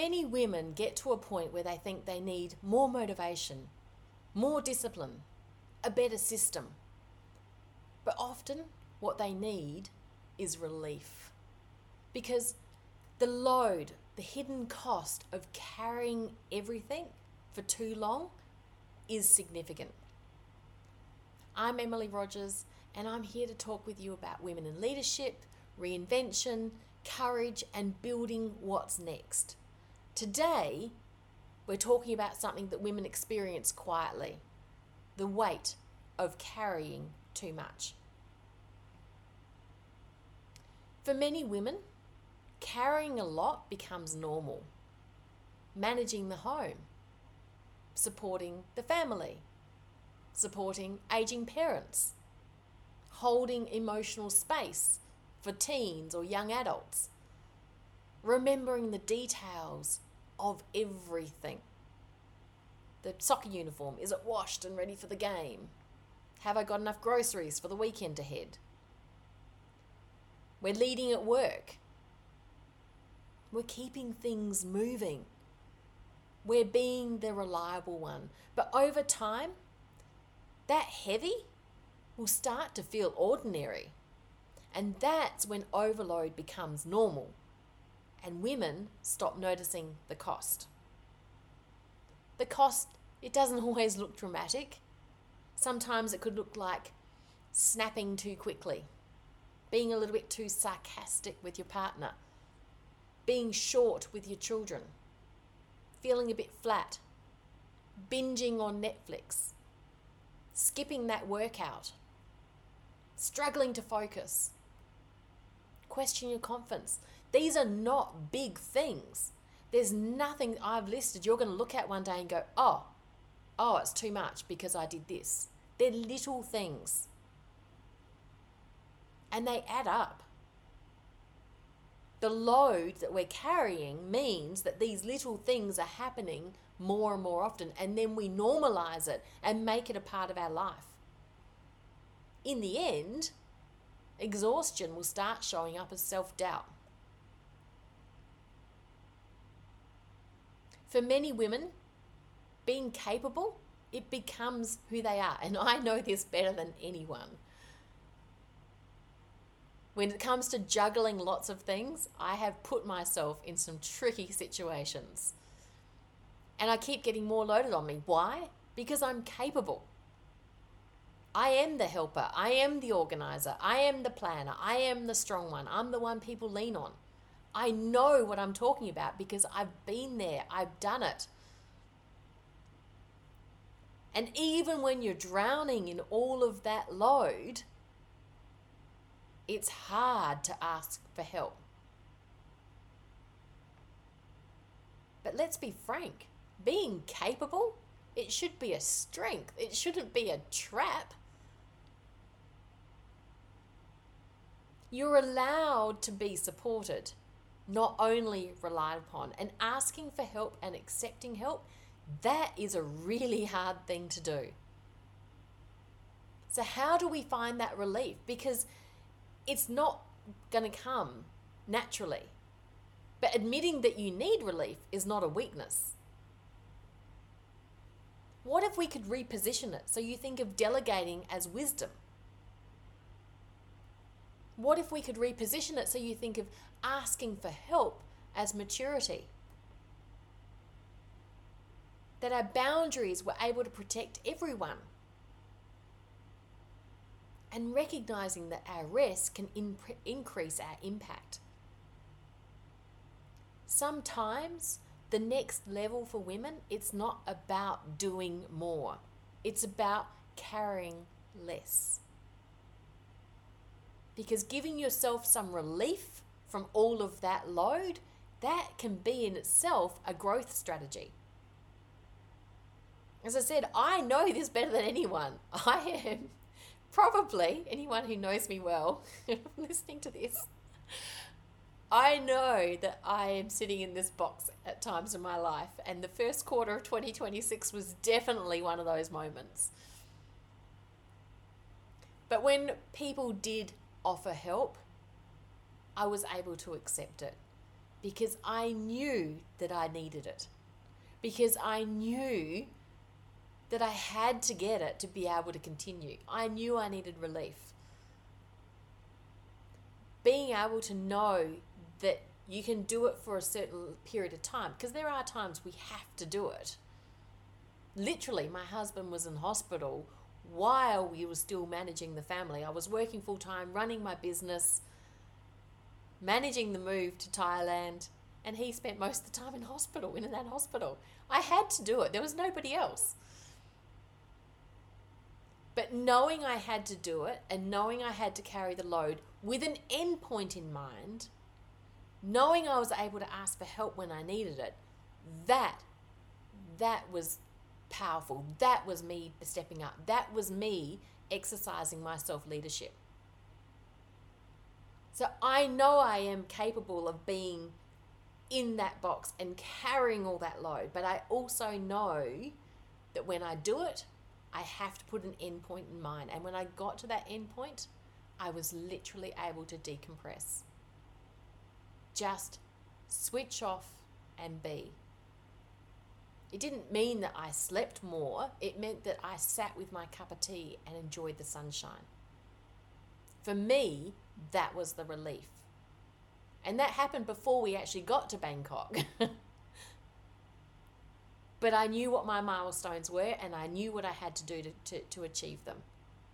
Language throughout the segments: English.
many women get to a point where they think they need more motivation, more discipline, a better system. But often what they need is relief. Because the load, the hidden cost of carrying everything for too long is significant. I'm Emily Rogers, and I'm here to talk with you about women in leadership, reinvention, courage, and building what's next. Today, we're talking about something that women experience quietly: the weight of carrying too much. For many women, carrying a lot becomes normal. Managing the home, supporting the family, supporting aging parents, holding emotional space for teens or young adults, remembering the details of everything. The soccer uniform, is it washed and ready for the game? Have I got enough groceries for the weekend ahead? We're leading at work. We're keeping things moving. We're being the reliable one. But over time, that heavy will start to feel ordinary. And that's when overload becomes normal and women stop noticing the cost. The cost, it doesn't always look dramatic. Sometimes it could look like snapping too quickly, being a little bit too sarcastic with your partner, being short with your children, feeling a bit flat, binging on Netflix, skipping that workout, struggling to focus, question your confidence. These are not big things. There's nothing I've listed you're going to look at one day and go, oh, it's too much because I did this. They're little things. And they add up. The load that we're carrying means that these little things are happening more and more often, and then we normalize it and make it a part of our life. In the end, exhaustion will start showing up as self-doubt. For many women, being capable, it becomes who they are. And I know this better than anyone. When it comes to juggling lots of things, I have put myself in some tricky situations. And I keep getting more loaded on me. Why? Because I'm capable. I am the helper. I am the organizer. I am the planner. I am the strong one. I'm the one people lean on. I know what I'm talking about because I've been there. I've done it. And even when you're drowning in all of that load, it's hard to ask for help. But let's be frank. Being capable, it should be a strength. It shouldn't be a trap. You're allowed to be supported, not only relied upon. And asking for help and accepting help, that is a really hard thing to do. So how do we find that relief? Because it's not going to come naturally. But admitting that you need relief is not a weakness. What if we could reposition it so you think of delegating as wisdom? What if we could reposition it so you think of asking for help as maturity? That our boundaries were able to protect everyone. And recognizing that our rest can increase our impact. Sometimes the next level for women, it's not about doing more. It's about carrying less. Because giving yourself some relief from all of that load, that can be in itself a growth strategy. As I said, I know this better than anyone. I am probably, anyone who knows me well, listening to this, I know that I am sitting in this box at times in my life, and the first quarter of 2026 was definitely one of those moments. But when people did offer help, I was able to accept it because I knew that I needed it. Because I knew that I had to get it to be able to continue. I knew I needed relief. Being able to know that you can do it for a certain period of time, because there are times we have to do it. Literally, my husband was in hospital while we were still managing the family. I was working full time, running my business, managing the move to Thailand, and he spent most of the time in hospital, in that hospital. I had to do it. There was nobody else. But knowing I had to do it and knowing I had to carry the load with an end point in mind, knowing I was able to ask for help when I needed it, that was powerful. That was me stepping up. That was me exercising my self-leadership. So I know I am capable of being in that box and carrying all that load, but I also know that when I do it, I have to put an end point in mind. And when I got to that end point, I was literally able to decompress. Just switch off and be. It didn't mean that I slept more. It meant that I sat with my cup of tea and enjoyed the sunshine. For me, that was the relief. And that happened before we actually got to Bangkok. But I knew what my milestones were and I knew what I had to do to achieve them.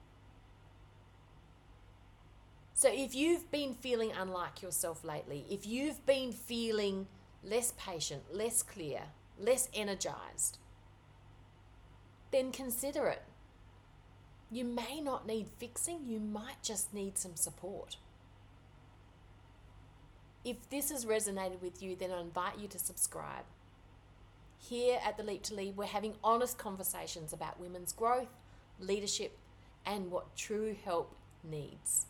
So if you've been feeling unlike yourself lately, if you've been feeling less patient, less clear, less energized, then consider it. You may not need fixing, you might just need some support. If this has resonated with you, then I invite you to subscribe. Here at The Leap to Lead, we're having honest conversations about women's growth, leadership, and what true help needs.